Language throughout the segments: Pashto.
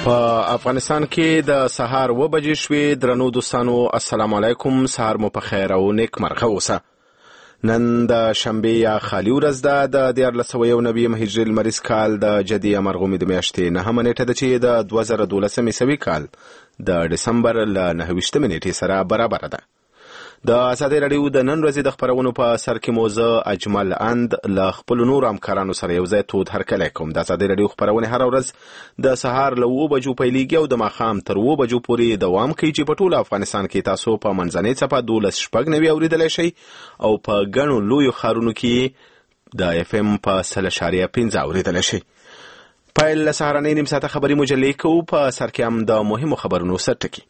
په افغانستان کې د سهار 9 بجې شوې. درنو دوستانو السلام علیکم، سهار مو په خیر او نیک مرغه اوسه. نن د شنبه یا خالی ورځ ده د 1409 هجري لمریز کال د جدي مرغومي د میاشتې 9 نیټه ده چې د 2012 عیسوي کال د دسمبر له 9 نیټې سره برابر ده. د ازادي رادیو د نن ورځې د خبرونو په سر کې موزه اجمل اند له خپل نور همکارانو سره یو ځای تود هرکلی کوم. د ازادي رادیو خبرونه هر ورځ د سهار له 9 بجو پیلېږي او د ماښام تر 9 بجو پورې دوام کوي چې په ټول افغانستان کې تاسو په منځنۍ څپه 12.9 اوریدلی شئ او په ګڼو لویو ښارونو کې د اف ام په 100.5 اوریدلی شئ. پیل له سهارنۍ نیم ساعته خبري مجلې کوو. په سر کې هم د مهمو خبرونو سرټکي.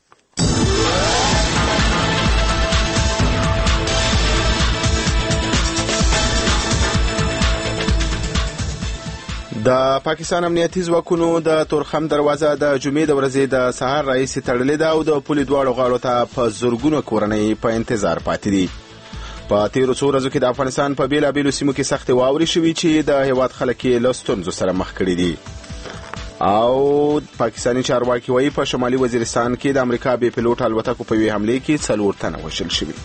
د پاکستان امنیتي ځواکونو د تورخم دروازه د جمعې د ورځې د سهار راهیسې تړلې ده او د پولې دواړو غاړو ته په زرګونو کورنۍ په انتظار پاتې دي. په تیرو څو ورځو کې د افغانستان په بیلابیلو سیمو کې سختې واورې شوي چې د هیواد خلک یې له ستونزو سره مخ کړي دي. او پاکستاني چارواکي وایي په شمالي وزیرستان کې د امریکا بې پیلوټ الوتکو په یوې حملې کې 4 تنه وژل شوي.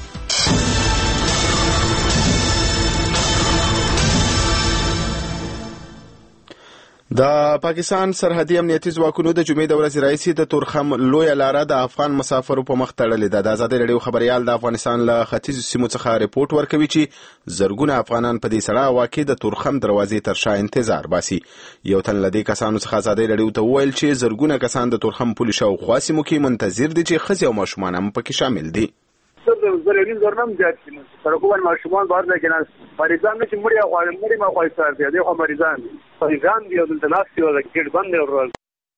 د پاکستان سرحدي امنیتي ځواکونو د جمعې د ورځې راهیسې د تورخم لویه لاره د افغان مسافرو په مخ تړلې ده. د ازادي رادیو خبریال د افغانستان له ختیځو سیمو څخه ریپورټ ورکوي چې زرګونه افغانان په دې سړه هوا کې د تورخم دروازې تر شا انتظار باسي. یو تن له دې کسانو څخه ازادي رادیو ته وویل چې زرګونه کسان د تورخم پولې شاوخوا سیمو کې منتظر دي چې ښځې او ماشومان هم پکې شامل دي. زرګین زرنم زیات دي سرکوان ماشومان بار ده کنه مریضان چې مړی ما خوای سره دي دغه مریضان دي او د ناستي او د کډ باندې ورول.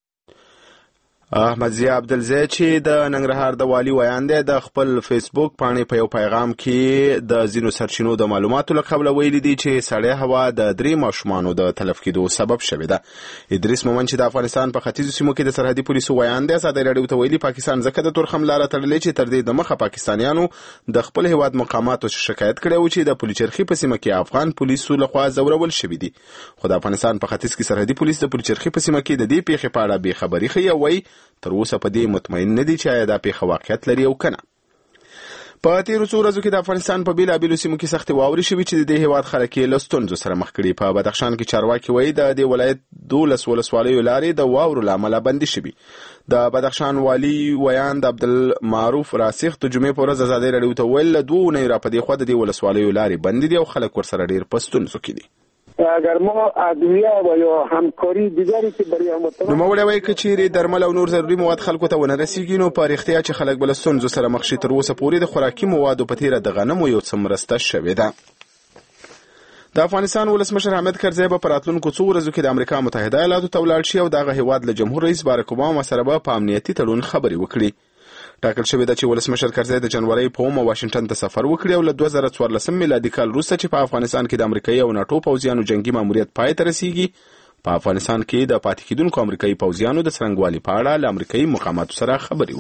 احمد ضیاء عبدالزی چې د ننګرهار د والی ویان دی د خپل فیسبوک باندې په یو پیغام کې د ځینو سرچینو د معلوماتو له قبله ویلي دي چې سړې هوا د 3 ماشومانو د تلف کېدو سبب شوې ده. ادریس مومن چې د افغانستان په ختیځو سیمو کې د سرحدي پولیسو ویان دی ازادي رادیو ته ویلي پاکستان ځکه د تورخم لاره تړلې چې تر دې د مخه پاکستانیانو د خپل هیواد مقاماتو شکایت کړی و چې د پولیچرخي په سیمه کې افغان پولیسو لخوا ځورول شوي دي. خو د افغانستان په ختیځ کې سرحدي پولیس د پولیچرخي په سیمه کې د دې پیښې په اړه بې خبري ښیي او وایي تر اوسه په دې مطمئن نه دي چې آیا دا پیښه واقعیت لري او کنه. په تیرو څو ورځو کې د افغانستان په بیلابیلو سیمو کې سختې واورې شوي چې د دې هیواد خلک یې له ستونزو سره مخ کړي. په بدخشان کې چارواکي وایي د دې ولایت 12 ولسوالیو لارې د واورو له امله بندي شوي. د بدخشان والی ویان د عبدالمعروف راسخ د جمعې په ورځ ازادي رادیو ته ویل له 2 اونیو راپدې خوا د دې ولسوالیو لارې بندي دي او خلک ورسره ډېر په ستونزو کې دي. اگر ما ادویه و یا همکاری دیگری که برای هموطنان نوموړی وایي که چیرې درمل او نور ضروري مواد خلکو ته ونه رسیږي نو په رښتیا چې خلک به له ستونزو سره مخ شي. تر اوسه پورې د خوراکي موادو په تیره د غنمو یو څه مرسته شوې ده. د افغانستان ولسمشر حامد کرزی به په راتلونکو څو ورځو کې د امریکا متحده ایالاتو ته ولاړ شي او دغه هیواد له جمهور رئیس بارک اوباما سره به په امنیتي تړون خبرې وکړي. ټاکل شوې ده چې ولسمشر کرزی د جنوري په 9 واشنگټن ته سفر وکړي او له 2014 میلادي کال وروسته چې په افغانستان کې د امریکایي او ناټو پوځیانو جنگي ماموریت پای ته رسیږي په افغانستان کې د پاتې کېدونکو امریکایي پوځیانو د څرنګوالي په اړه له امریکایي مقاماتو سره خبرې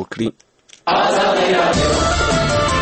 وکړي.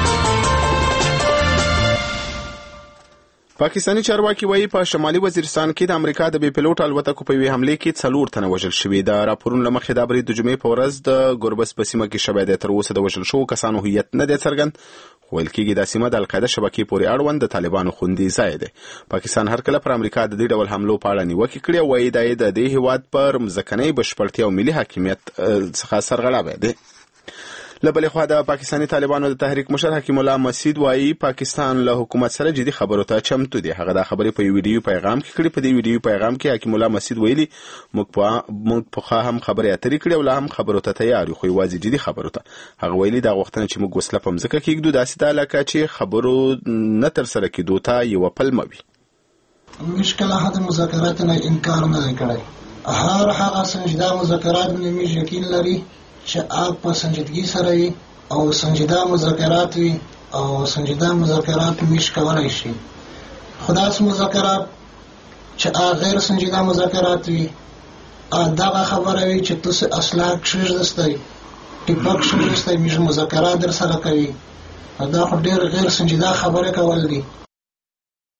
پاکستاني چارواکي وایي په شمالي وزیرستان کې د امریکا د بې پیلوټ الوتکو په یوې حملې کې 4 تنه وژل شوي. د راپورونو له مخې دا برید د جمعې په ورځ د ګربز په سیمه کې شوی دی. تر اوسه د وژل شوو کسانو هویت نه دی څرګند. ویل کېږي دا سیمه د القاعده شبکې پورې اړوند د طالبانو خوندي ځای دی. پاکستان هر کله پر امریکا د دې ډول حملو په اړه نیوکې کړې او وایي دا یې د دې هیواد پر مځکنۍ بشپړتیا او ملي حاکمیت څخه سرغړاوی دی. له بلې خوا د پاکستاني طالبانو د تحریک مشر حکیم الله مسید وایي پاکستان له حکومت سره جدي خبرو ته چمتو دی. هغه دا خبرې په یو ویډیو پیغام کې کړې. په دې ویډیو پیغام کې حکیم الله مسید ویلي موږ پخوا هم خبرې اترې کړې او لا هم خبرو ته تیار یو خو یوازې جدي خبرو ته. هغه ویلي دا غوښتنه چې موږ وسله په مځکه کېږدو داسې ده لکه چې خبرو نه ترسره کېدو ته یوه پلمه وي. موږ کله حد مذاکرات نه انکار نه دی کړی. هغه سنجیده مذاکرات باندې موږ یقین لري چې آپ په سنجیدګي سره وي او سنجیده مذاکرات وي او سنجیده مذاکرات موږ کولای شي. خداس مذاکرات چې غیر سنجیده مذاکرات وي دغه خبره وي چې تاسو اصلاح کښږدستئ ټیپک کښږدستئ موږ مذاکرات در سره کوي دا خو ډېر غیر سنجیده خبره کول دي.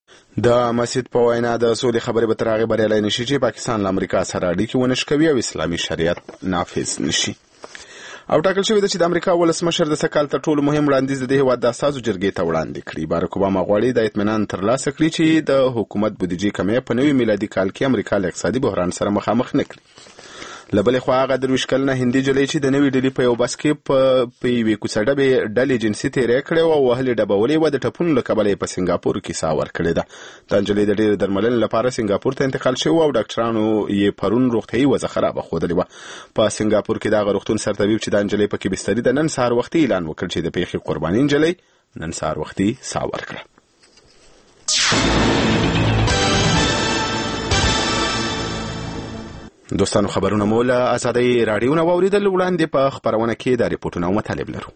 د مسجد په وینا د سولې خبرې به تر هغې بریالی نشي چې پاکستان له امریکا سره اړیکې ونه شکوي او اسلامي شریعت نافذ نشي. او ټاکل شوې ده چې د امریکا ولسمشر د سږ کال تر ټولو مهم وړاندیز د دې هېواد د استازو جرګې ته وړاندې کړي. بارک اوباما غواړي د اطمینان ترلاسه کړي چې د حکومت بودیجې کمی په نوي میلادي کال کې امریکا له اقتصادي بحران سره مخامخ نه کړي. له بلې خوا هغه 23 کلنه هندي نجلۍ چې د نوې ډلې په یو بس کې په یوې کوڅه ډلې جنسي تېری کړی او وهلې ډبولې وه، د ټپونو له کبله یې په سنګاپور کې ساه ورکړې ده. دا نجلۍ د ډېرې درملنې لپاره سنګاپور ته انتقال شوې او ډاکټرانو یې پرون روغتیایي وضع خرابه ښودلې وه. په سنګاپور کې دغه روغتون سرطبیب چې دا نجلۍ پکې بستري ده نن سهار وختي اعلان وکړ چې د پیښې قرباني نجلۍ نن سهار وختي ساه ورکړه. دوستانو خبرونه مو له آزادۍ راډیو نه واوریدل. وړاندې په خپرونه کې د ریپورټونو او مطالب لرو.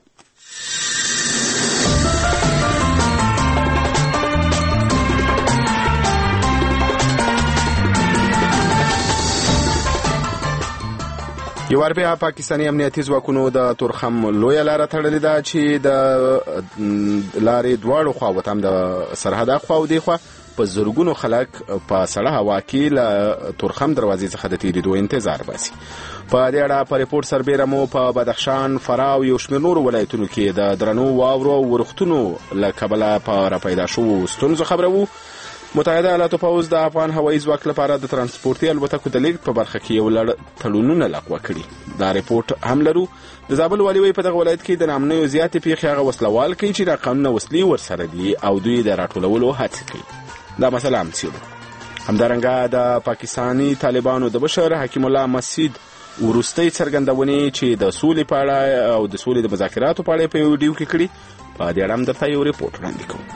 یو وار بیا پاکستاني امنیتي ځواکونو د تورخم لویه لاره تړلې ده چې د لارې دواړو خواوو هم د سرحد اخوا او دېخوا په زرګونو خلک په سړه هوا کې له تورخم دروازې څخه د تېرېدو انتظار باسي. په دې اړه په ریپورټ سربیره مو په بدخشان، فراه او یو شمېر نورو ولایتونو کې د درنو واورو او ورښتونو له کبله په راپیدا شوو ستونزو خبروو. متحده ایالاتو پوځ د افغان هوایي ځواک لپاره د ترانسپورتي الوتکو د لیږد په برخه کې یو لړ تړونونه لغوه کړي. دا ریپورټ هم لرو. د زابل والي وایي په دغه ولایت کې د ناامنیو زیاتې پیښې هغه وسلوال کوي چې ناقانونه وسلې ورسره دي او دوی د راټولولو هڅې کوي. دا مسله هم څېړو. همدارنګه د پاکستاني طالبانو د مشر حکیم الله مسجد وروستۍ څرګندونې چې د سولې په اړه او د سولې د مذاکراتو په اړه په یو ویډیو کې کړي، په دې اړه هم درته یو ریپورټ وړاندې کوو.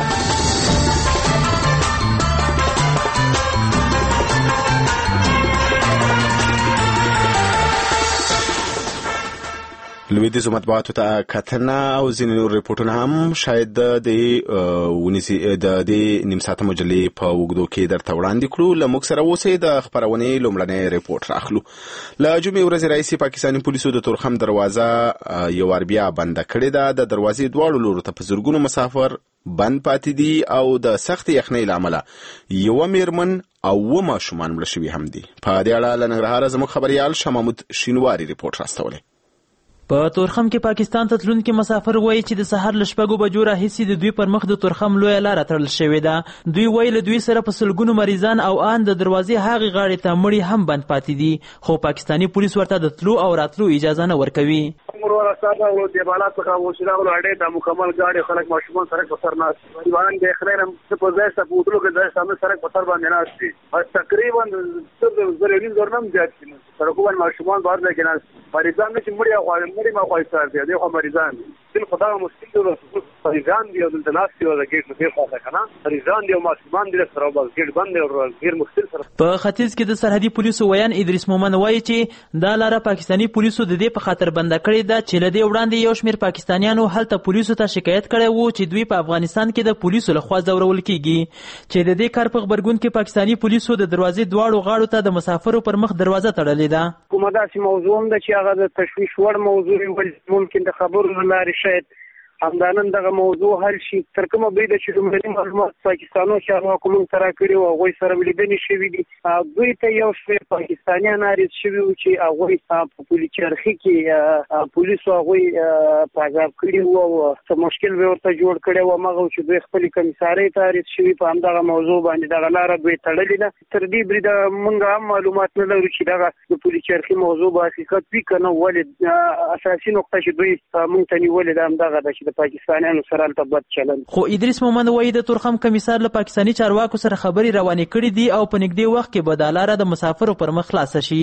لویدیځو مطبوعاتو ته کتنه او ځینې نور ریپورټونه هم شاید د دې نیم ساعته مجلې په اوږدو کې درته وړاندې کړو. له موږ سره اوسئ. د خپرونې لومړنی ریپورټ راخلو. له جمعې ورځې راهیسې پاکستاني پولیسو د تورخم دروازه یو وار بیا بنده کړې ده. د دروازې دواړو لورو ته په زرګونو مسافر بند پاتې دي او د سختې یخنۍ له امله یوه میرمن او 2 ماشومان مړه شوي هم دي. په دې اړه له ننګرهاره زموږ خبریال شاه محمود شینواري ریپورټ راستولی. په تورخم کې پاکستان ته تلونکي مسافر وایي چې د سهار له 6 بجو راهیسې د دوی پر مخ د تورخم لویه لاره تړل شوې ده. دوی وایي له دوی سره په سلګونو مریضان او ان د دروازې هغې غاړې ته مړي هم بند پاتې دي، خو پاکستاني پولیس ورته د تلو او راتلو اجازه نه ورکوي. او دیوالات څخه وسیله ولاړې د مکمل ګاډي خلک ماشومان سره په سر ناس دیوان د خلینم په ځای څخه بوتلو کې ځای سره سره په سر باندې ناس دي. تقریبا زرهین زرنم زیات دي. سرکوبن ماشومان بار نه کېناس مریضان چې مړي ما خوای سره دي خو مریضان دي خدای مشکل دي مریضان دي او د ناس یو د ګیټ په خاطر کنه مریضان دي او ماشومان دي سره بس ګیټ باندې او غیر مشکل سره. په ختیځ کې د سرحدي پولیسو ویان ادریس مومن وایي چې دا لاره پاکستاني پولیسو د دې په خاطر بنده کړې ده چې له دې وړاندې یو شمېر پاکستانیانو هلته پولیسو ته شکایت کړی وو چې دوی په افغانستان کې د پولیسو لخوا ځورول کیږي، چې د دې کار په غبرګون کې پاکستاني پولیسو د دروازې دواړو غاړو ته د مسافرو پر مخ دروازه تړلې ده. کومه داسې موضوع هم ده چې هغه د تشویش وړ موضوع ممکن د خبرو له لارې شاید همدانن دغه موضوع حل شي. تر کومه بریده چې لومړني معلومات پاکستانو چارواکو موږ ته راکړي وو هغوی سره لیدنې شوي دي. دوی ته یو شمېر پاکستانیان عارض شوي وو چې هغوی په پولي چرخي کې پولیسو هغوی په عذاب کړي وو او څه مشکل به ورته جوړ کړی و. هماغه چې دوی خپلې کمیسارۍ ته عارض شوي په همدغه موضوع باندې دغه لاره دوی تړلې ده. تر دې بریده موږ هم معلومات نه لرو چې دغه د پولي چرخي موضوع به حقیقت وي که نه. ولې اساسي نقطه چې دوی موږ ته نیولې ده همدغه ده چې د پاکستانیانو سره هلته بد چلند. خو ادریس مومند وایي د تورخم کمیسار له پاکستاني چارواکو سره خبرې روانې کړي دي او په نږدې وخت کې به دا لاره د مسافرو پر مخ خلاصه شي.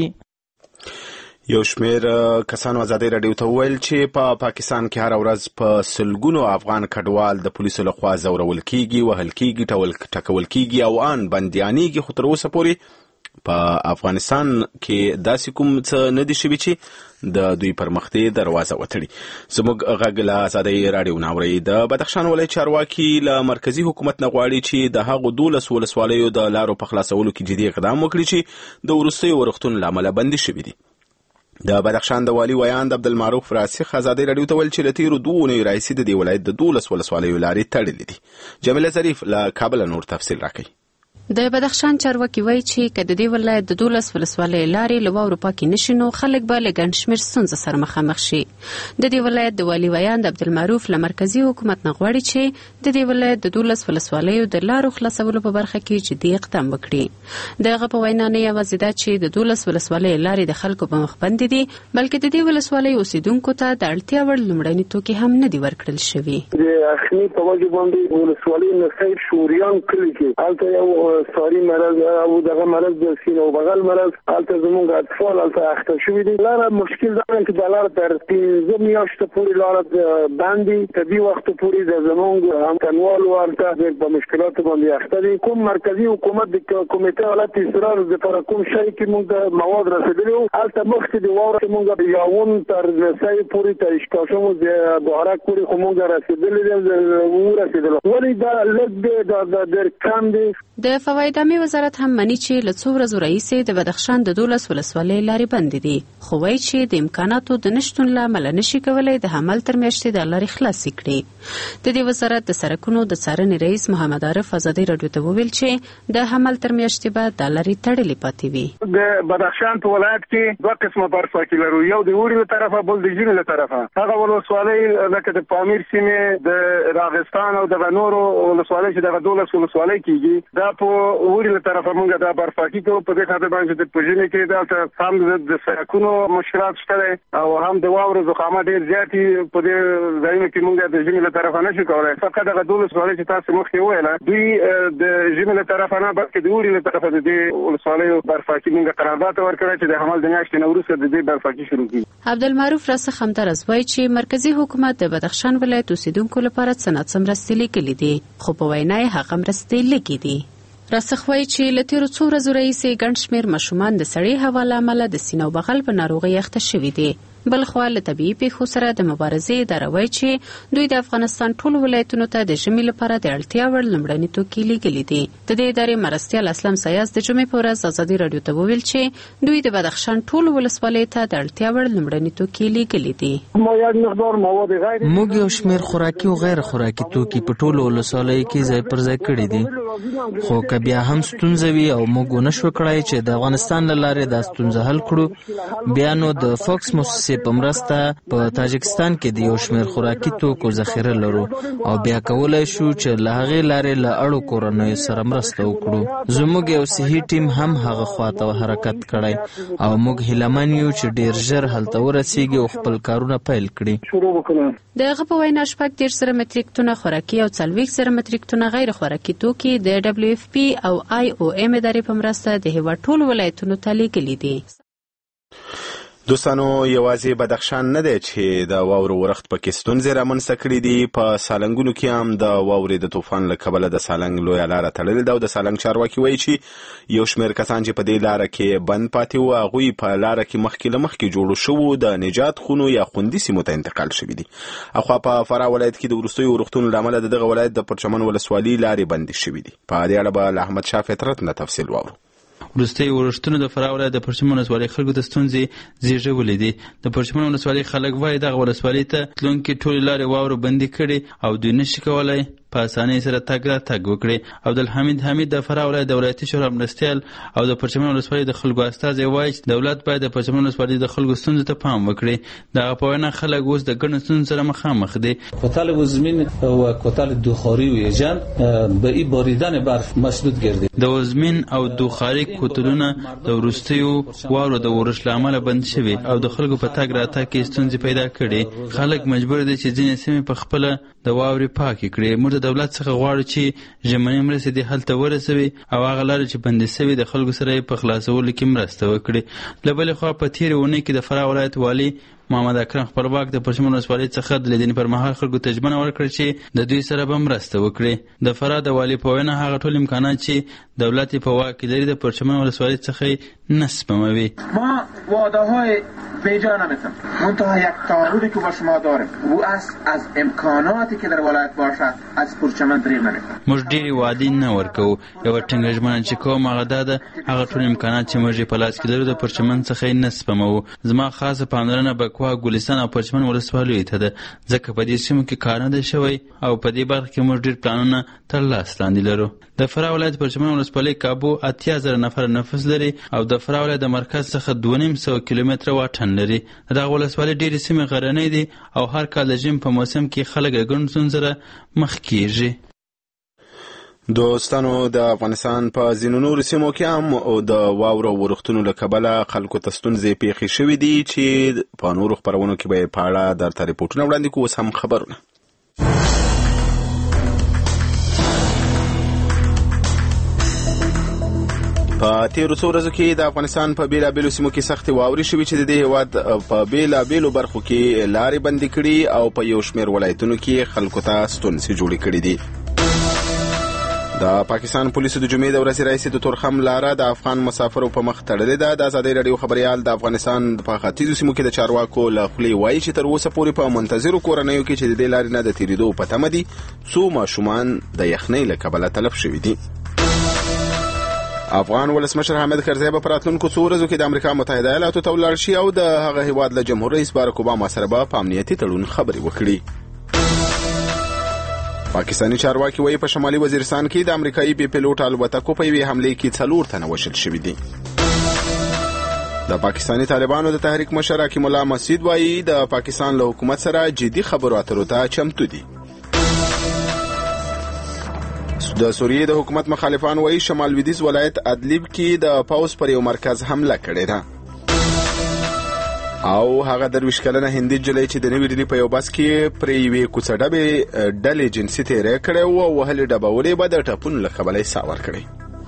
یو شمېر کسانو ازادۍ راډیو ته وویل چې په پاکستان کې هره ورځ په سلګونو افغان کډوال د پولیسو لخوا ځورول کیږي، وهل کیږي، ټکول کیږي او ان بندیانېږي. خو تر اوسه پورې په افغانستان کې داسې کوم څه نه دي شوي چې د دوی پر مخ دې دروازه وتړي. زموږ غږ له ازادۍ راډیو نه اورئ. د بدخشان ولایت چارواکي له مرکزي حکومت نه غواړي چې د هغو 12 ولسوالیو د لارو په خلاصولو کې جدي اقدام وکړي چې د وروستیو ورښتونو له امله بندي شوي دي. د بدخشان د والي ویاند عبدالمعروف راسخ ازادي رادیو ته ویل چې له تیرو 2 اونیو راهیسې د دې ولایت د 12 ولسوالیو لارې تړلې دي. جمیله ظریف له کابل نور تفصیل راکوي. د بدخشان چارواکي وایي چې که د دې ولایت د 12 ولسوالیو لارې له واورو پاکې نشي نو خلک به له ګڼ شمېر ستونزو سره مخامخ شي. د دې ولایت د والي ویاند عبدالمعروف له مرکزي حکومت نه غواړي چې د دې ولایت د 12 ولسوالیو د لارو خلاصولو په برخه کې جدي اقدام وکړي. دغه په وینا نه یوازې دا چې د 12 ولسوالیو لارې د خلکو په مخ بندې دي بلکې د دې ولسوالیو اوسیدونکو ته د اړتیا وړ لومړني توکي هم نه دي ورکړل شوي. د اخني په وجه باندې ولسوالیو نصیب شوریان کلی کې هلته یو ساري مرض او دغه مرض د سینې او بغل مرض هلته زموږ اطفال هلته اخته شوي دي. لاره مشکل دا دی چې د لاره تر 15 میاشتو پورې لاره بند دي. تر دې وخت پورې د زموږ همکارانو ورته په مشکلاتو باندې اخته دي. کوم مرکزي حکومت د کمیټې حالت اصرار لپاره کوم شی کې موږ مواد رسیدلو هلته مخکې د واوره موږ یاون تر سای پورې ته اشکاشمو د بهارک پورې خو موږ رسیدلو ولی دا لږ د کم دي. د فواید عامه وزارت هم مني چې له څو ورځو راهیسې د بدخشان د 12 ولسوالیو لارې بندې دي خو وایي چې د امکاناتو د نشتون له امله نشي کولای د حمل تر میاشتې د لارې خلاصې کړي. د دې وزارت د سړکونو د څارنې رئیس محمد عارف ازادي رادیو ته وویل چې د حمل تر میاشتې به د لارې تړلې پاتې وي. د بدخشان په ولایت کې دوه قسمه برخې لرو، یو د وړي له طرفه بل د ژمي له طرفه. هغه ولسوالۍ لکه د پامیر سیمې د راغستان او د نورو ولسوالۍ چې د 12 ولسوالۍ کېږي دا په وړي له طرفه موږ دا برخې کوو. په دې خاطر باندې د پوجنې کې دا هم د سړکونو مشکلات شته او هم د واورو زخامه ډیر زیاتی په دې ځایونو کې موږ د ژمي له طرفه نشو کولای. فقط د 12 ولسوالۍ چې تاسو مخکې ویله دوی د ژمي له طرفه نه بلکې د وړي له طرفه د دې ولسوالۍ برخې موږ قرارداد ورکړی چې د حمل د میاشتې نه وروسته د دې برخې شروع کیږي. عبدالمعروف راسخ همدارز وایي چې مرکزی حکومت د بدخشان ولایت اوسیدونکو لپاره څه مرستې لیکلي دي خو په وینا یې هغه مرستې لږې دي. راسخ وایي چې له تیرو څو ورځو راهیسې ګڼ شمېر ماشومان د سړې هوا له امله د سینې او بغل په ناروغۍ اخته شوي دي. بلخوا له طبیعي پیښو سره د مبارزې اداره وایي چې دوی د افغانستان ټولو ولایتونو ته د ژمي لپاره د اړتیا وړ لومړني توکي لیږلي دي. د دې ادارې مرستیال اسلم سیاس د جمعې په ورځ ازادي رادیو ته وویل چې دوی د بدخشان ټولو ولسوالیو ته د اړتیا وړ لومړني توکي لیږلي دي. موږ یو شمېر خوراکي او غیر خوراکي توکي په ټولو ولسوالیو کې ځای پر ځای کړي دي خو که بیا هم ستونزه وي او موږ ونشو کړای چې د افغانستان له لارې دا ستونزه حل کړو بیا نو د فوکس موسسې په مرسته په تاجکستان کې د یو شمېر خوراکي توکو ذخیره لرو او بیا کولای شو چې له هغې لارې له اړو کورنیو سره مرسته وکړو. زموږ یو صحي ټیم هم هغه خواته حرکت کړی او موږ هیلهمن یو چې ډیر ژر هلته ورسیږي او خپل کارونه پیل کړي. دغه په وینا 14 زره متریک ټنه خوراکي او 40 زره متریک ټنه غیر خوراکي توکي د WFP او IOM ادارې په مرسته د هیواد ټولو ولایتونو ته لیږلي دي. دوستانو یوازې بدخشان نه دی چې د واورو ورښت پکې ستونزې رامنځته کړي دي. په سالنګونو کې هم د واورې د طوفان له کبله د سالنګ لویه لاره تړلې ده او د سالنګ چارواکي وایي چې یو شمېر کسان چې په دې لاره کې بند پاتې وو هغوی په لاره کې مخکې له مخکې جوړو شوو د نجات خونو یا خوندي سیمو ته انتقال شوي دي. اخوا په فراه ولایت کې د وروستیو ورښتونو له امله د دغه ولایت د پرچمن ولسوالۍ لارې بندې شوي دي. په دې اړه به له احمد شاه فطرت نه تفصیل واورو. وروستي ورښتونه د فراه ولایت د پرچمن ولسوالۍ خلکو ته ستونزې زیږولې دي. د پرچمن ولسوالۍ خلک وایي دغه ولسوالۍ ته تلونکي ټولې لارې واورو بندې کړي او دوی نشي کولی په اسانۍ سره تګ راتګ وکړي. عبدالحمید حمید د فراه ولایت د ولایتي شورا مرستیال او د پرچمن ولسوالۍ د خلکو استازی وایي چې دولت باید د پرچمن ولسوالۍ د خلکو ستونزو ته پام وکړي. دغه په وینا خلک اوس د ګڼو ستونزو سره مخامخ دي. کوتل وزمین و کوتل دوخاری و یجن به این باریدن برف مسدود گردید. د وزمین او دوخاری کوتلونه د وروستیو واورو د اورښت له امله بند شوي او د خلکو په تګ راتګ کې ستونزې پیدا کړي. خلک مجبور دي چې ځینې سیمې په خپله د واورې پاکې کړي. موږ د دولت څخه غواړو چې ژمنۍ مرستې دې هلته ورسوي او هغه لارې چې بندې سوي د خلکو سره یې په خلاصولو کې مرسته وکړي. له بلې خوا په تېرې اونۍ کې د فراه ولایت والي محمد اکرم خپلواک د پرچمن ولسوالۍ څخه د لیدنې پر مهال خلکو ته ژمنه ورکړه چې د دوی سره به مرسته وکړي. د فراه د والي په وینا هغه ټول امکانات چې دولت په واک کې لري د پرچمن ولسوالۍ څخه نه سپموي. ما وعده‌های بیجا نمی‌کنم، منتها یک تعهدی که با شما داریم او است از امکاناتی که در ولایت باشد از پرچمن دریغ نمی‌کنیم. موږ ډېرې وعدې نه ورکوو. یوه ټینګه ژمنه چې کوم هغه دا ده هغه ټول امکانات چې موږ په لاس کې لرو د پرچمن څخه یې نه سپموو. زما خاصه پاملرنه بکوا، ګلستان او پرچمن ولسوالیو ته ده، ځکه په دې سیمو کې کار نه دی شوی او په دې برخه کې موږ ډېر پلانونه تر لاس لاندې لرو. د فراه ولایت پرچمن ولسوالۍ کابو 80,000 نفر نفوس لري او د فراه ولایت د مرکز څخه 2.5 کیلومتره واټن لري. دغه ولسوالۍ ډېرې سیمې غرنۍ دي او هر کال د ژمي په موسم کې خلک له ګڼو ستونزو سره مخ کېږي. دوستانو، د افغانستان په ځینو نورو سیمو کې هم د واورو ورښتونو له کبله خلکو ته ستونزې پیښې شوې دي چې په نورو خپرونو کې به په اړه درته ریپورټونه وړاندې کوو. اوس هم خبرونه. په تیرو څو ورځو کې د افغانستان په بیلابیلو سیمو کې سختې واورې شوې چې د دې هېواد په بیلابیلو برخو کې لارې بندې کړي او په یو شمېر ولایتونو کې خلکو ته ستونزې جوړې کړي دي. د پاکستان پولیسو د جمعې د ورځې راهیسې د تورخم لاره د افغان مسافرو په مخ تړلې ده. د ازادۍ راډیو خبریال د افغانستان په ختیځو سیمو کې د چارواکو له خولې وایي چې تر اوسه پورې په منتظرو کورنیو کې چې د دې لارې نه د تېرېدو په تمه دي څو ماشومان د یخنۍ له کبله تلف شوي دي. افغان ولسمشر حامد کرزی به په راتلونکو څو ورځو کې د امریکا متحده ایالاتو ته ولاړ شي او د هغه هیواد له جمهور رئیس باراک اوباما سره به په امنیتي تړون خبرې وکړي. پاکستاني چارواکي وایي په شمالي وزیرستان کې د امریکایي بي پیلوټ الوتکو په یوې حملې کې 4 تنه وژل شوي دي. د پاکستاني طالبانو د تحریک مشر حکیم الله مسعود وایي د پاکستان له حکومت سره جدي خبرو اترو ته چمتو دي. د سوریې د حکومت مخالفان وایي شمال لویدیځ ولایت ادلیب کې د پوځ پر یو مرکز حمله کړې ده او هغه 23 کلنه هندي نجلۍ چې د نوي ډیلي په یو بس کې پرې یوې کوڅه ډلې جنسي تېری کړی و او وهلې ډبولې به د ټپونو له کبله یې ساه ورکړی.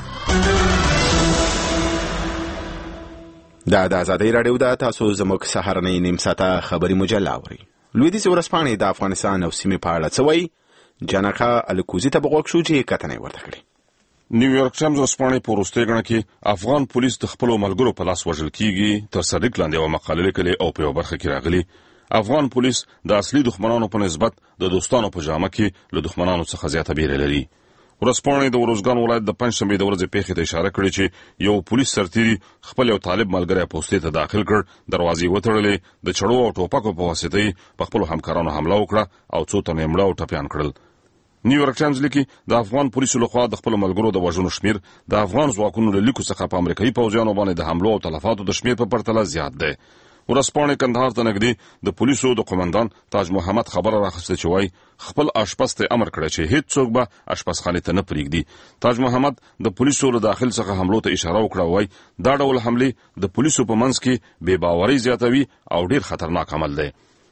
دا د ازادۍ راډیو ده. تاسو زموږ سهارنۍ نیم ساعته خبري مجله اورئ. لویدیځې ورځپاڼې د افغانستان او سیمې په اړه څه وایي؟ جانکا الکوزي ته بغوږ شو چې کتنې ورته کړي. نیویارک ټایمز ورځپاڼې په وروستۍ ګڼه کې افغان پولیس د خپلو ملګرو په لاس وژل کیږي تر سرلیک لاندې یوه مقاله لیکلې او په یوه برخه کې راغلي افغان پولیس د اصلي دښمنانو په نسبت د دوستانو په جامه کې له دښمنانو څخه زیاته بیره لري. ورځپاڼې د وروزګان ولایت د پنجشنبې د ورځې پیښې ته اشاره کړې چې یو پولیس سرتیري خپل یو طالب ملګری پوستې ته داخل کړ، دروازې وتړلې، د چړو او ټوپکو په واسطه یې په خپلو همکارانو حمله وکړه او څو تنه یې مړه او ټپیان کړل. نیویارک ټایمز لیکي د افغان پولیسو لخوا د خپلو ملګرو د وژنو شمیر د افغان ځواکونو له لیکو څخه په امریکایي پوځیانو باندې د حملو او تلفاتو د شمیر په پرتله زیات دی. ورځپاڼې کندهار ته نږدې د پولیسو د قومندان تاج محمد خبره راخسته چې وایي خپل اشپز ته امر کړی چې هیڅ څوک به اشپزخانې ته نه پرېږدي. تاج محمد د پولیسو له داخل څخه حملو ته اشاره وکړه او وایي دا ډول حملې د پولیسو په منځ کې بې باورۍ زیاتوي او ډېر خطرناک عمل دی.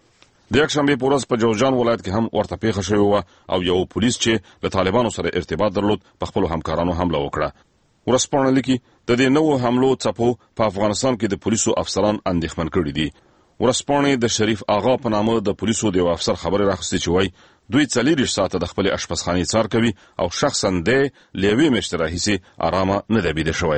د یکشنبې په ورځ په جوزجان ولایت کې هم ورته پیښه شوې وه او یو پولیس چې له طالبانو سره ارتباط درلود په خپلو همکارانو حمله وکړه. ورځپاڼه لیکي د دې نوو حملو څپو په افغانستان کې د پولیسو افسران اندېښمن کړي دي. ورځپاڼې د شریف آغا په نامه د پولیسو د یو افسر خبرې راخستې چې وایي دوی 40 ساعته د خپلې اشپزخانې څار کوي او شخصا دی له یوې میاشتې راهیسې ارامه نه دی بیده شوی.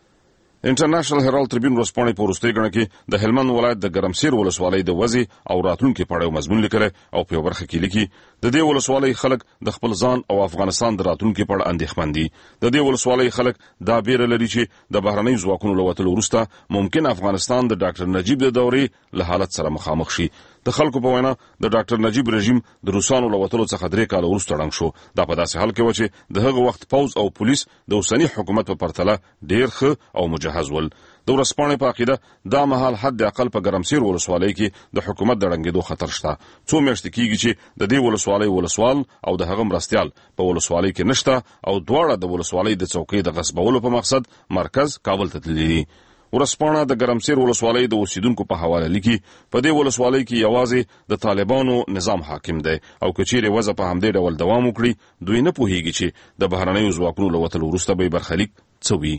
انټرنیشنل هرالد ټریبیون ورځپاڼې په وروستۍ ګڼه کې د هلمند ولایت د ګرمسیر ولسوالۍ د وضع او راتلونکي په اړه یو مضمون لیکلی او په یوه برخه کې لیکي د دې ولسوالۍ خلک د خپل ځان او افغانستان د راتلونکي په اړه اندېښمن دي. د دې ولسوالۍ خلک دا بیره لري چې د بهرنیو ځواکونو له وتلو وروسته ممکن افغانستان د ډاکټر نجیب د دورې له حالت سره مخامخ شي. د خلکو په وینا د ډاکټر نجیب رژیم د روسانو له وتلو څخه 3 کاله وروسته ړنګ شو. دا په داسې حال کې و چې د هغه وخت پوځ او پولیس د اوسني حکومت په پرتله ډېر ښه او مجهز ول. د ورځپاڼې په عقیده دا مهال حد اقل په ګرمسیر ولسوالۍ کې د حکومت د ړنګېدو خطر شته. څو میاشتې کېږي چې د دې ولسوالۍ ولسوال او د هغه مرستیال په ولسوالۍ کې نشته او دواړه د ولسوالۍ د څوکۍ د غصبولو په مقصد مرکز کابل ته تللي دي. ورځپاڼه د ګرمسیر ولسوالۍ د اوسیدونکو په حواله لیکي په دې ولسوالۍ کې یوازې د طالبانو نظام حاکم دی او که چیرې وضع په همدې ډول دوام وکړي دوی نه پوهیږي چې د بهرنیو ځواکونو له وتلو وروسته به یې برخلیک څه وي.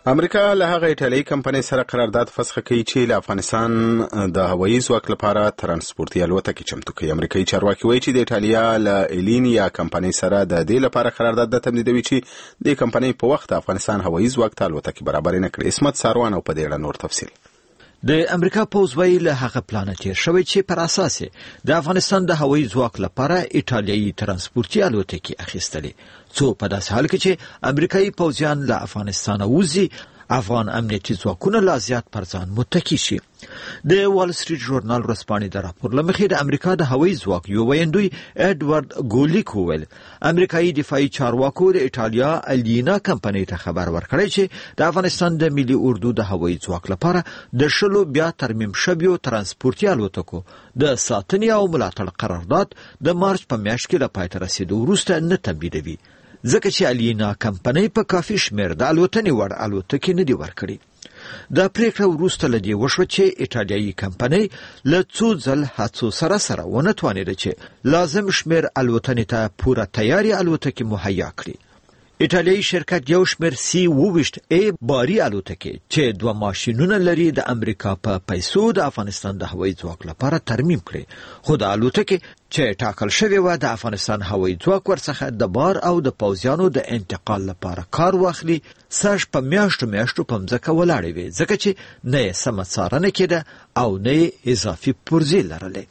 امریکا له هغه ایټالیایي کمپنۍ سره قرارداد فسخ کوي چې له افغانستان د هوایي ځواک لپاره ترانسپورتي الوتکې چمتو کوي. امریکایي چارواکي وایي چې د ایټالیا له ایلینیا کمپنۍ سره د دې لپاره قرارداد د تمدیدوي چې د کمپنۍ په وخت افغانستان هوایي ځواک ته الوتکې برابر نه کړي. اسمت ساروان او په دې اړه نور تفصیل. د امریکا پوز ویل له هغه پلان تیر شوی چې پر اساس د افغانستان د هوایي ځواک لپاره ایټالیایي ترانسپورتي الوتکې اخیستلې، څو په داسې حال کې چې امریکایي پوځیان له افغانستان وځي افغان امنیتي ځواکونه لا زیات پر ځان متکی شي. د وال سټریټ ژورنال ورځپاڼې د راپور له مخې د امریکا د هوایي ځواک یو ویندوی اډوارد ګولیک وویل امریکایي دفاعي چارواکو د ایټالیا الینا کمپنۍ ته خبر ورکړی چې د افغانستان د ملي اردو د هوایي ځواک لپاره د شلو بیا ترمیم شویو ترانسپورتي الوتکو د ساتنې او ملاتړ قرارداد د مارچ په میاشت کې له پای ته رسیدو وروسته نه تمدیدوي، ځکه چې الینا کمپنۍ په کافي شمېر د الوتنې وړ الوتکې نه دي ورکړي. د پریکړه وروسته له دې وشوه چې ایټالیایي کمپنۍ له څو ځل هڅو سره ونه توانېده چې لازم شمېر الوتنې ته پوره تیارې الوتکې مهیا کړي. ایټالیایي شرکت یو شمېر C-28A باري الوتکې چې 2 ماشینونه لري د امریکا په پیسو د افغانستان د هوایي ځواک لپاره ترمیم کړي، خو د الوتکې چې ټاکل شوی و د افغانستان هوایي ځواک ورڅخه د بار او د پوځیانو د انتقال لپاره کار واخلي ساش په میاشتو په مځکه ولاړې وي، ځکه چې نه یې سمه څارنه کېده او نه یې اضافي پرزې لرلې.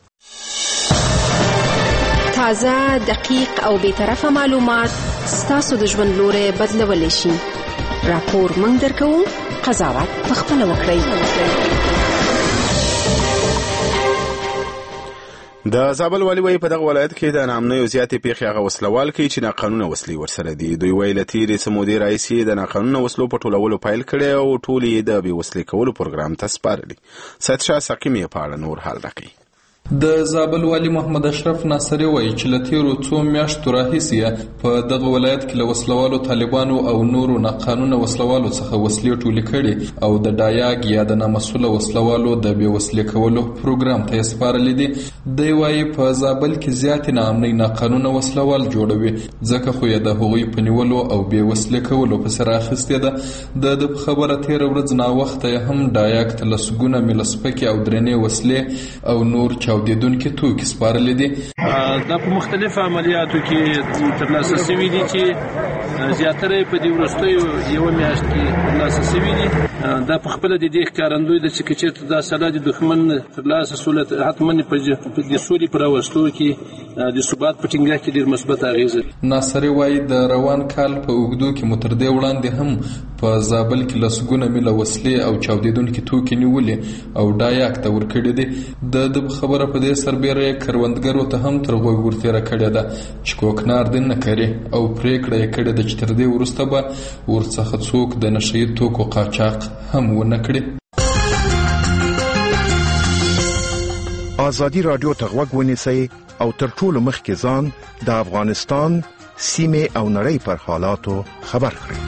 تازه، دقیق او بی‌طرفه معلومات ستاسو د ژوند لوري بدلولی شي. راپور موږ درکوو، قضاوت پخپله وکړئ. د زابل والي وایي په دغه ولایت کې د ناامنیو زیاتې پیښې هغه وسلوال کوي چې ناقانونه وسلې ورسره دي. دوی وایي له تېرې څه مودې راهیسې د ناقانونه وسلو په ټولولو پیل کړی او ټول یې د بې وسلې کولو پروګرام ته سپارلي. سید شاه سقیم یې په اړه نور حال راکوي. د زابل والی محمد اشرف ناصری وایي چې له تیرو څو میاشتو راهیسې په دغه ولایت کې له وسلوالو طالبانو او نورو ناقانونه وسلوالو څخه وسلې ټولې کړي او د ډایاګ یا د نامسؤله وسلوالو د بې وسلې کولو پروګرام ته یې سپارلي دي. دی وایي په زابل کې زیاتې ناامنۍ ناقانونه وسلوال جوړوي، ځکه خو یې د هغوی په نیولو او بې وسلې کولو پسې رااخیستې ده. د خبره تېره ورځ ناوخته یې هم ډایاګ ته لسګونه میلسپکې او درنې وسلې او نور چاودیدونکي توکي سپارلي دي. دا په مختلفو عملیاتو کې ترلاسه شوي دي چې زیاتره په دې وروستیو یوه میاشت کې ترلاسه شوي دي. دا په خپله د دې ښکارندوی ده چې که چېرته دا سلاح د دښمن ترلاسه سوله حتما په د سولې په راوستو کې د ثبات په ټینګښت کې ډېر مثبت اغېزه. ناصري وایي د روان کال په اوږدو کې مو تر دې وړاندې هم په زابل کې لسګونه میله وسلې او چاودیدونکي توکي نیولې او ډایاک ته ورکړي دي. د خبره په دې سربیره کروندګرو ته هم تر غوږ ورتېره کړې ده چې کوکنار دې نه کري او پرېکړه یې کړې ده چې تر دې وروسته به ورڅخه څوک د نشه یي توکو قاچاق هم ونه کړي. ازادي رادیو ته غوږ ونیسئ او تر ټولو مخکې ځان د افغانستان سیمې او نړۍ پر حالاتو خبر کړئ.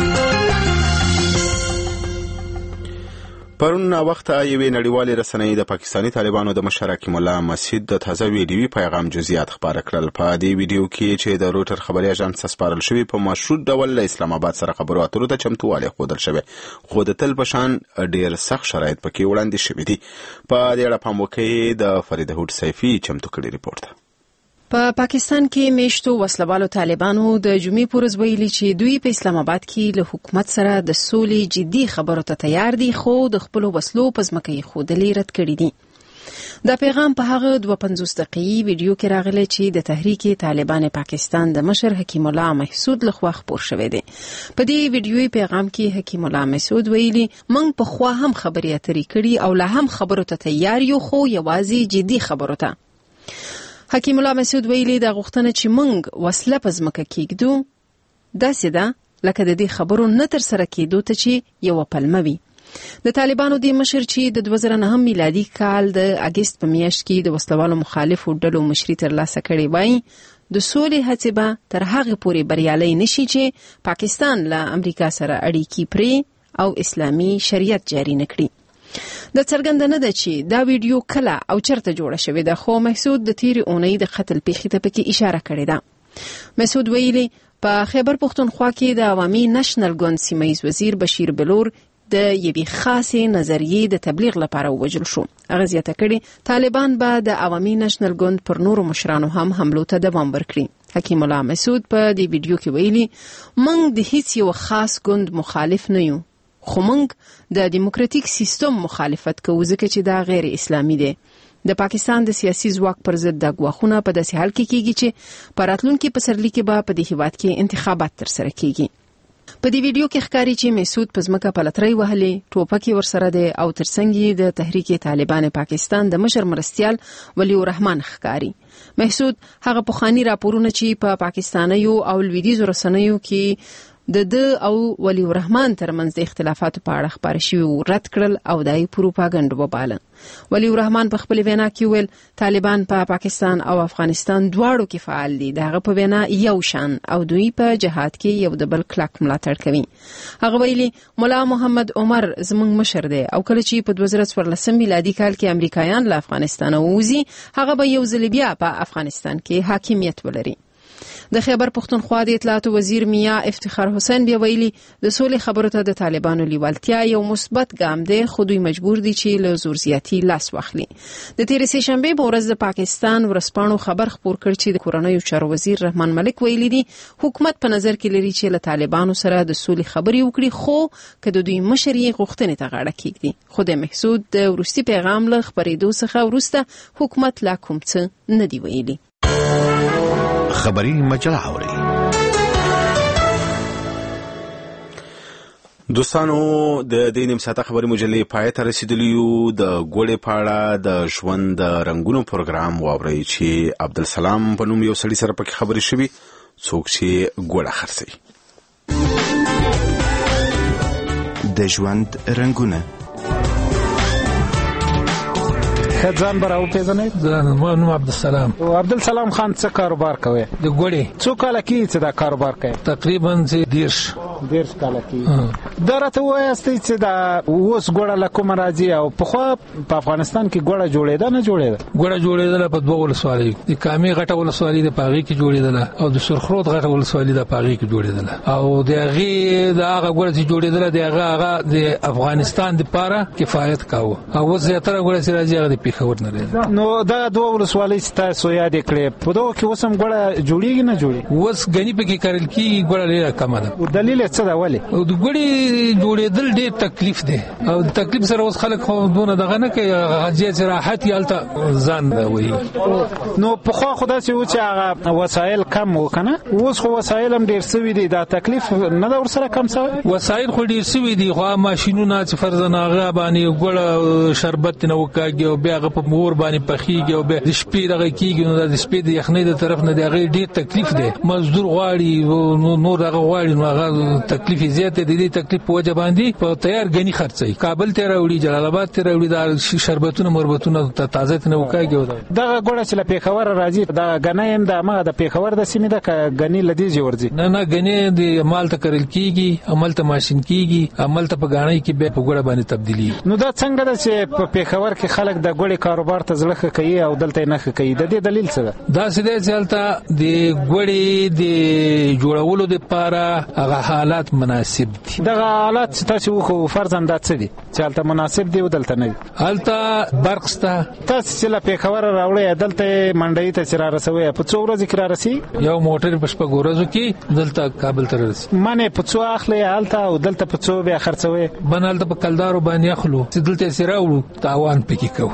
پرون وخت یوې نړیوالې رسنۍ د پاکستاني طالبانو د مشر حکیم الله مسعود د تازه ویډیوي پیغام جزئیات خپاره کړل. په دې ویډیو کې چې د روټر خبري اژانس سپارل شوی په مشروط ډول له اسلام آباد سره خبرو اترو ته چمتووالی ښودل شوی، خو د تل په شان ډېر سخت شرایط پکې وړاندې شوي دي. په دې اړه پام وکړئ. د فرید هوډ سیفي چمتو کړی ریپورت. په پاکستان کې میشتو وسلوالو طالبانو د جمعې پر ورځ ویلي چې دوی په اسلام آباد کې له حکومت سره د سولې جدي خبرو ته تیار دي، خو د خپل وسلو په ځمکه یې ښودلې رد کړي دي. دا پیغام په هغه 52 دقیقې ویډیو کې راغلی چې د تحریک طالبان پاکستان د مشر حکیم الله مسعود لخوا خپور شوی دی. په دې ویډیوي پیغام کې حکیم الله مسعود ویلي موږ په خوا هم خبرې اترې کړي او لا هم خبرو ته تیار یو، خو یوازې جدي خبرو ته. حکیم الله مسعود ویلي د غوښتنه چې موږ وسله په ځمکه کېږدو داسې ده لکه د دې خبرو نه تر سره کېدو ته چې یوه پلمه وي. د طالبانو د مشر چې د 2009 میلادي کال د اګست په میاشت کې د وسلوالو مخالفو ډلو مشري ترلاسه کړې وایي د سولې هڅې به تر هغې پورې بریالۍ نشي چې پاکستان له امریکا سره اړیکې پرې او اسلامي شریعت جاري نه کړي. د څرګنده نه ده چې دا ویډیو کله او چرته جوړه شوې ده، خو محسود د تیرې اونۍ د قتل پیښې ته پکې اشاره کړې ده. مسعود ویلي په خیبر پختونخوا کې د عوامي نېشنل ګوند سیمه‌یز وزیر بشیر بلور د یوې خاصې نظریې د تبلیغ لپاره ووژل شو. هغه زیاته کړي طالبان به د عوامي نېشنل ګوند پر نورو مشرانو هم حملو ته دوام ورکړي. حکیم الله مسعود په دې ویډیو کې ویلي موږ د هیڅ یو خاص ګوند مخالف نه یو، خو موږ د دیموکراتیک سیستم مخالفت کوو ځکه چې دا غیر اسلامي دی. د پاکستان د سیاسي ځواک پر ضد د غواخونه په داسې حال کې کیږي چې په راتلونکي پسرلي کې به په دې هیواد کې انتخابات ترسره کیږي. په دې ویډیو کې ښکاري چې مسعود په ځمکه پلترۍ وهلې، ټوپک ورسره دی او ترڅنګ یې د تحریک طالبان پاکستان د مشر مرستیال ولی الرحمن ښکاري. مسعود هغه پخوانی راپورونه چې په پاکستانیو او لویدیځو رسنیو کې د او ولی الرحمن ترمنځ د اختلافاتو په اړه خبرې شوې رد کړل او دای پروپاګاندا وباله. ولی الرحمن په خپل وینا کې ویل طالبان په پاکستان او افغانستان دواړو کې فعال دي، دغه په وینا یو شان او دوی په جهاد کې یو د بل کلک ملاتړ کوي. هغه ویلي مولا محمد عمر زموږ مشر دی او کله چې په 2014 میلادي کال کې امریکایان له افغانستان ووځي هغه به یو ځل بیا په افغانستان کې حاکمیت ولري. د خیبر پختونخوا د اطلاعات وزیر میا افتخار حسین بیا ویلي د سولې خبرو ته د طالبانو لیوالتیا یو مثبت ګام دی، خو دوی مجبور دي چې له زور زیاتی لاس واخلي. د تېرې سې شنبې په ورځ د پاکستان ورځپاڼو خبر خپور کړ چې د کورنیو چارو وزیر رحمان ملک ویلي دي حکومت په نظر کې لري چې له طالبانو سره د سولې خبرې وکړي، خو که د دوی مشر یې غوښتنې ته غاړه کېږدي. خو د محسود د وروستي پیغام له خبرېدو څخه وروسته حکومت لا کوم څه نه دی ویلي. خبری مجله اوري. دوستانو د دې نیم ساعته خبري مجلې پای ته رسیدلی یو. د ګوړې پاړه د ژوند د رنگونو پروګرام واوري چې عبدالسلام په نوم یو سړي سره پکې خبري شوي، څوک چې ګوړه خرڅي. د ژوند رنگونه ځان براو پیژنې؟ زه نوم عبدالسلام. عبدالسلام خان څه کاروبار کوي؟ د ګوړې. څو کاله کېږي چې دا کاروبار کوي؟ تقریبا 10 کاله کېږي. دا راته ووایاستئ چې دا اوس ګوړه له کومه راځي او پخوا په افغانستان کې ګوړه جوړېده نه جوړېده؟ ګوړه جوړېدله په 2 ولسوالیو، د کامې غټه ولسوالي د پاغې کې جوړېدله او د سرخروت غټه ولسوالي د پاغې کې جوړېدله او د هغې د هغه ګوړه چې جوړېدله د هغه د افغانستان دپاره کفایت کاوه او اوس زیاتره ګوړه چې راځي هغه د خبر نه لري. نو دا 2 ولسوالۍ تاسو یاد کړې، په دغه کې اوس هم ګوړه جوړیږي نه جوړي؟ اوس غني پکې کرل کېږي، ګوړه ډېره کمه ده. دلیل یې څه ده ولې؟ د ګوړې جوړېدل ډېر تکلیف دی او د تکلیف سره اوس خلک خو دونه دغه نه کوي، چې راحت یې هلته ځان وایي. نو پخوا خو داسې و چې هغه وسایل کم و که نه؟ اوس خو وسایل هم ډېر سوي دي، دا تکلیف نه ده ورسره کم سوی؟ وسایل خو ډېر سوي دي، خو ماشینونه چې فرضاً هغه باندې ګوړه شربت نه وکاږي او بیا په مور باندې پخېږي او به د شپې دغه کېږي، نو د شپې د یخنۍ د طرف نه د هغې ډېر تکلیف دی. مزدور غواړي، نور هغه غواړي، نو هغه تکلیف یې زیات دی. د دې تکلیف په وجه باندې په تیار ګني خرڅوي، کابل ته راوړي، جلال آباد ته راوړي، دا شربتونه مربتونه تازه ته نه وکاږي. دغه ګوړه چې له پېښور راځي دا ګنی هم د همغه د پېښور د سیمې ده که ګني له دې ځای ورځي؟ نه ګنی د عمل ته کرل کېږي، عمل ته ماشین کېږي، عمل ته په ګاڼۍ کې بیا په ګوړه باندې تبدیلي. نو دا څنګه ده چې په پېښور کې خلک د ګوړې کاروبار ته زړه ښه کوي او دلته نه ښه کوي؟ د دې دلیل څه ده؟ داسې دی چې هلته د ګوړې د جوړولو دپاره هغه حالات مناسب دي. دغه حالات چې تاسې وښو فرضاً دا څه دي چې هلته مناسب دي او دلته نه دي؟ هلته برق شته. تاسې چې له پېښوره راوړئ دلته منډۍ ته چې رارسوئ په څو ورځو کې رارسي؟ یو موټر په 6 ورځو کې دلته کابل ته رارسي. منې په څو اخلئ هلته او دلته په څو بیا خرڅوئ؟ من هلته په کلدارو باندې اخلو چې دلته یې راوړو تاوان پکې کوو.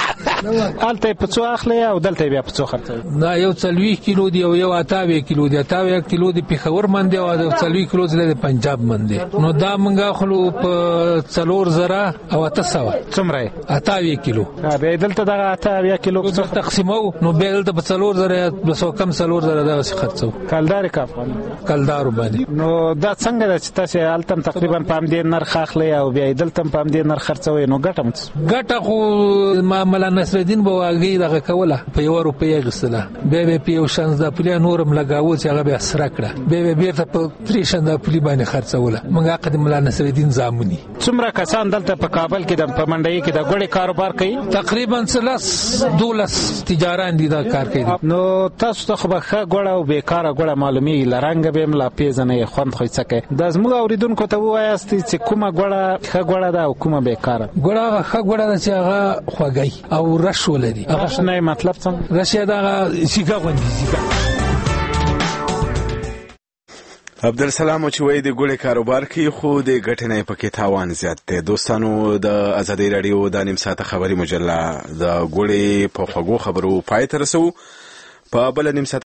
هلته په څو اخلي او دلته بیا په څو خرڅوي؟ دا یو 40 کیلو دی او یو 28 کیلو دی. 28 کیلو دی پېښور باندې او 40 کیلو دی پنجاب باندې. نو دا موږ اخلو په 4000 او 800. څومره؟ 28 کیلو. بیا دلته دغه 28 کیلو څو تقسیمو؟ نو بیا دلته په 4000 200 کم 4000 دا څه خرڅو؟ کلدار کافن کلدارو باندې. نو دا څنګه ده چې تاسو هلته تقریبا په همدې نرخ اخلي او بیا دلته په همدې نرخ خرڅوي؟ نو ګټه خو معامله نه نصرالدین به واګي دغه کوله په 1 روپۍ غسله به په یو شان د پلی نورم لگاوه چې هغه به سره کړه به بیرته په 3 شان د پلی باندې خرڅوله موږ قدم مولا نصرالدین زامونی. څومره کسان دلته په کابل کې د پمنډۍ کې د ګوړې کاروبار کوي؟ تقریبا 12 تجاران دي دا کار کوي. نو تاسو ته خو به ښه ګوړه او بیکاره ګوړه معلومي لرنګ به ملا پیژنې خوند خو څکه د زموږ اوریدونکو ته وایاست چې کومه ګوړه ښه ګوړه ده او کومه بیکاره؟ ګوړه ښه ګوړه ده چې هغه خوږی او رش ولري. هغه نه مطلب څنګه؟ رش دا شیګه غوندي عبدالسلام چې وای د ګوړې کاروبار کې خو د ګټې نه پکې تاوان زیات دی. دوستانو د ازادي رادیو د نیم ساعته خبري مجله د ګوړې په خوږو خبرو پای ته رسو. په بل نیم ساعت